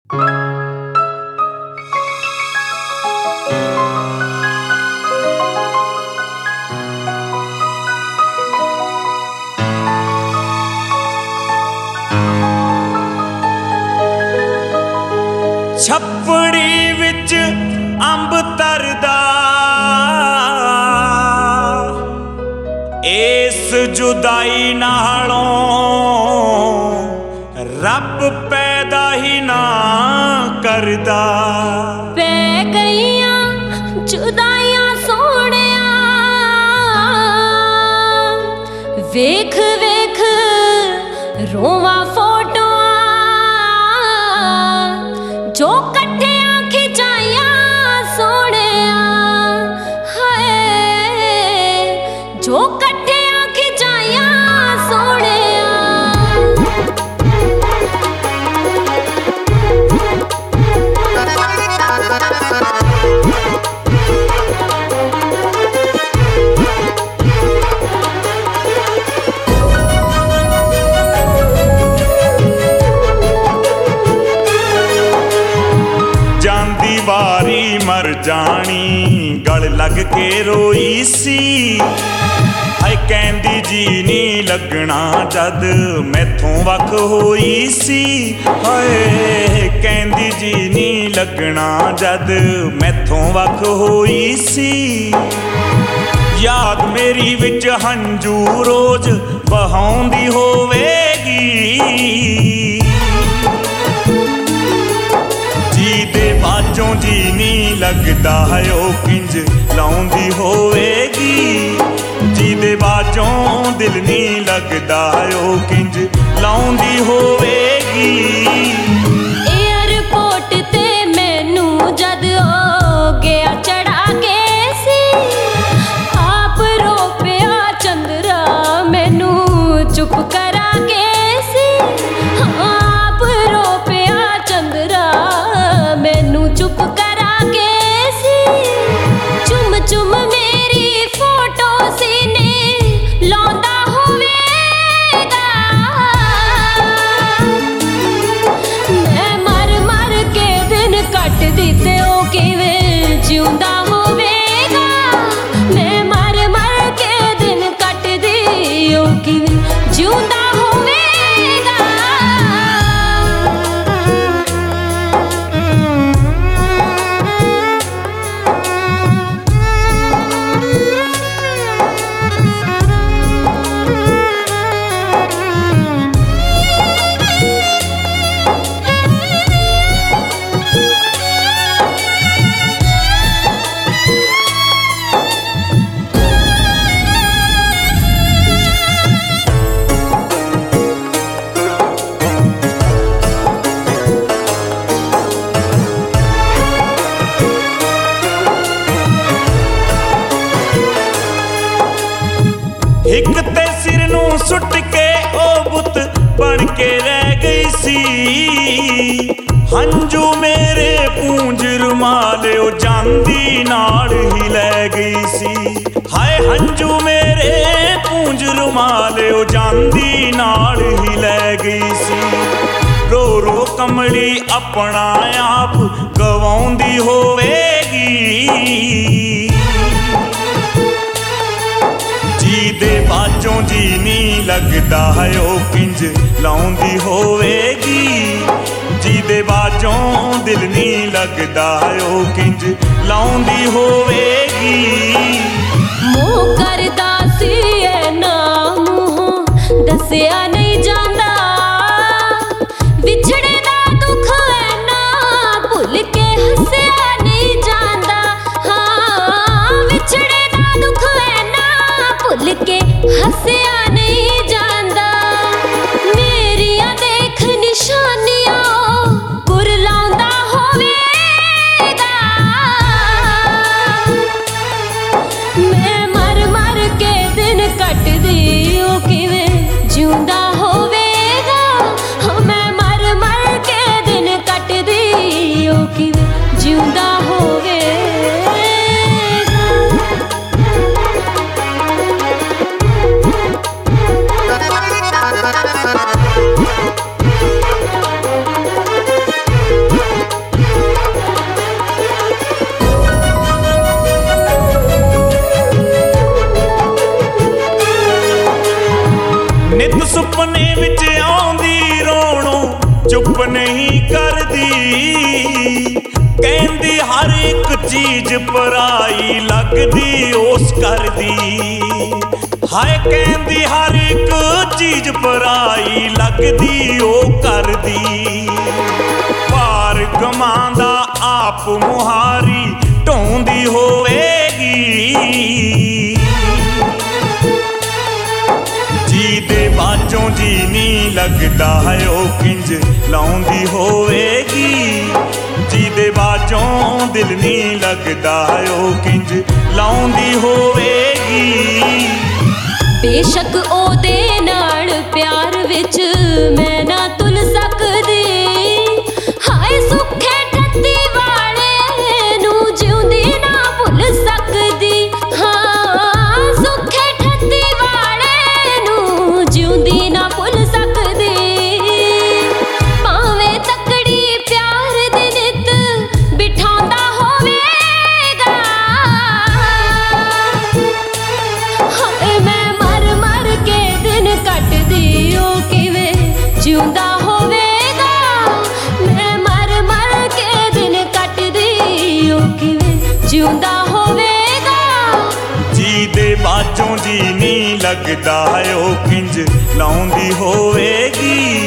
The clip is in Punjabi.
ਛੱਪੜੀ ਵਿੱਚ ਅੰਬ ਤਰਦਾ ਇਸ ਜੁਦਾਈ ਨਾਲੋਂ ਰੱਬ ਪੈਦਾ ਹੀ ਨਾ ਕਰਦਾ। ਪੈ ਗਈਆਂ ਜੁਦਾਈਆਂ ਸੋਹਣਿਆ, ਵੇਖ ਵੇਖ ਰੋਵਾਂ ਫੋਟੋਆਂ ਜੋ ਇਕੱਠਿਆਂ ਖਿਚਾਈਆਂ ਸੋਹਣਿਆ, ਹਾਏ ਜੋ ਇਕੱਠਿਆਂ ਖਿਚਾਈਆਂ ਸੋਹਣਿਆ। ਜਾਂਦੀ ਵਾਰੀ ਮਰ ਜਾਣੀ ਗਲ ਲੱਗ ਕੇ ਰੋਈ ਸੀ, ਹਾਏ ਕਹਿੰਦੀ ਜੀ ਨੀ ਲੱਗਣਾ ਜਦ ਮੈਥੋਂ ਵੱਖ ਹੋਈ ਸੀ, ਹਾਏ ਕਹਿੰਦੀ ਜੀ ਨੀ ਲੱਗਣਾ ਜਦ ਮੈਥੋਂ ਵੱਖ ਹੋਈ ਸੀ। ਯਾਦ ਮੇਰੀ ਵਿੱਚ ਹੰਝੂ ਰੋਜ਼ ਬਹਾਉਂਦੀ ਹੋਵੇਗੀ, ਜੀ ਦੇ ਬਾਝੋਂ ਜੀ ਨੀ ਲੱਗਦਾ ਉਹ ਕਿੰਜ ਲਾਉਂਦੀ ਹੋਵੇਗੀ, ਜੀ ਦੇ ਬਾਝੋਂ ਦਿਲ ਨੀ ਲੱਗਦਾ ਉਹ ਕਿੰਜ ਲਾਉਂਦੀ ਹੋਵੇਗੀ। ਏਅਰਪੋਰਟ ਤੇ ਮੈਨੂੰ ਜਦ ਹੋ ਗਿਆ ਚੜਾ ਕੇ ਸੀ, ਆਪ ਰੋ ਪਿਆ ਚੰਦਰਾ ਮੈਨੂੰ ਚੁੱਪ ਕਰਾ ਕੇ ਸੀ, ਆਪ ਰੋ ਪਿਆ ਚੰਦਰਾ ਮੈਨੂੰ ਚੁੱਪ ਕਰਾ ਕੇ ਸੀ। ਚੁੰਮ ਚੁੰਮ ਮੇਰੀ ਫੋਟੋ ਸੀਨੇ ਲਾਉਂਦਾ ਹੋਵੇਗਾ, ਮੈਂ ਮਰ ਮਰ ਕੇ ਦਿਨ ਕੱਟ ਦਿੱਤੇ ਉਹ ਕਿਵੇਂ ਜਿਉਂਦਾ ਹੋਵੇਗਾ, ਮੈਂ ਮਰ ਮਰ ਕੇ ਦਿਨ ਕੱਟਦੀ ਉਹ ਕਿਵੇਂ ਜਿਉਂਦਾ ਹੋਵੇਗਾ। ਇੱਕ ਤੇ ਸਿਰ ਨੂੰ ਸੁੱਟ ਕੇ ਉਹ ਬੁੱਤ ਬਣ ਕੇ ਰਹਿ ਗਈ ਸੀ, ਹੰਝੂ ਮੇਰੇ ਪੂੰਝ ਰੁਮਾਲ ਉਹ ਜਾਂਦੀ ਨਾਲ ਹੀ ਲੈ ਗਈ ਸੀ, ਹਾਏ ਹੰਝੂ ਮੇਰੇ ਪੂੰਝ ਰੁਮਾਲ ਉਹ ਜਾਂਦੀ ਨਾਲ ਹੀ ਲੈ ਗਈ ਸੀ। ਰੋ ਰੋ ਕਮਲੀ ਆਪਣਾ ਆਪ ਗਵਾਉਂਦੀ ਹੋਵੇਗੀ, ਜੀ ਦੇ ਬਾਝੋਂ ਜੀ ਨੀ ਲੱਗਦਾ ਉਹ ਕਿੰਜ ਲਾਉਂਦੀ ਹੋਵੇਗੀ, ਜੀ ਦੇ ਬਾਝੋਂ ਦਿਲ ਨੀ ਲੱਗਦਾ ਉਹ ਕਿੰਜ ਲਾਉਂਦੀ ਹੋਵੇਗੀ। ਮੂੰਹ ਕਰਦਾ ਸੀ ਇਹ ਨਾ ਮੂੰਹੋਂ ਦੱਸਿਆ ਨਹੀਂ ਜਾਂਦਾ, ਵਿਛੜੇ ਦਾ ਦੁੱਖ ਹੈ ਨਾ ਭੁੱਲ ਕੇ ਹੱਸਿਆ ਨਹੀਂ ਜਾਂਦਾ, ਹਾਂ ਵਿਛੜੇ ਦਾ ਦੁੱਖ ਹੈ ਨਾ ਭੁੱਲ ਕੇ ਹੱਸਿਆ ਨਹੀਂ ਜਾਂਦਾ। ਮੇਰੀਆਂ ਦੇਖ ਨਿਸ਼ਾਨੀਆਂ ਗੁਰ ਲਾਉਂਦਾ ਹੋਵੇਗਾ, ਮੈਂ ਮਰ ਮਰ ਕੇ ਨਹੀਂ ਕਰਦੀ। ਕਹਿੰਦੀ ਹਰ ਇੱਕ ਚੀਜ਼ ਪਰਾਈ ਲੱਗਦੀ ਉਸ ਕਰਦੀ। ਹਾਏ ਕਹਿੰਦੀ ਹਰ ਇੱਕ ਚੀਜ਼ ਪਰਾਈ ਲੱਗਦੀ ਉਹ ਕਰਦੀ। ਭਾਰ ਗਮਾਂਦਾ ਆਪ ਮੁਹਾਰੀ ਢੋਂਦੀ ਹੋਵੇਗੀ। ਜੀ ਦੇ ਬਾਝੋਂ ਜੀ ਨਹੀਂ ਲੱਗਦਾ ਹੈ ਉਹ ਕਿੰਜ ਲਾਉਂਦੀ ਹੋਵੇਗੀ। ਜੀ ਦੇ ਬਾਝੋਂ ਦਿਲ ਨਹੀਂ ਲੱਗਦਾ ਹੈ ਉਹ ਕਿੰਜ ਲਾਉਂਦੀ ਹੋਵੇਗੀ। ਬੇਸ਼ੱਕ ਉਹਦੇ ਨਾਲ ਪਿਆਰ ਵਿੱਚ ਮੈਂ ਨਾ ਤੁਲ ਸਕਦੀ। ਹਾਏ ਸੁੱਖੇ ਠੱਤੀ ਵਾਲੇ ਨੂੰ ਜਿਉਂਦੀ ਨਾ ਭੁੱਲ ਸਕਦੀ। ਹਾਂ ਸੁੱਖੇ ਠੱਤੀ ਵਾਲੇ ਨੂੰ ਜਿਉਂਦੀ ਨਾ ਭੁੱਲ ਸਕਦੀ। ਭਾਵੇਂ ਤਕੜੀ ਪਿਆਰ ਦੇ ਨਿੱਤ ਬਿਠਾਉਂਦਾ ਹੋਵੇਗਾ। ਹਾਏ ਮੈਂ ਮਰ ਮਰ ਕੇ ਦਿਨ ਕੱਟਦੀ ਉਹ ਕਿਵੇਂ ਜਿਉਂਦਾ ਹੋਵੇਗਾ। ਮੈਂ ਮਰ ਮਰ ਕੇ ਦਿਨ ਕੱਟਦੀ ਉਹ ਕਿਵੇਂ ਜਿਉਂਦਾ ਹੋਵੇਗਾ। ਜੀ ਦੇ ਬਾਝੋਂ ਜੀ ਨਹੀਂ ਲੱਗਦਾ ਹੈ ਉਹ ਕਿੰਜ ਲਾਉਂਦੀ ਹੋਵੇਗੀ।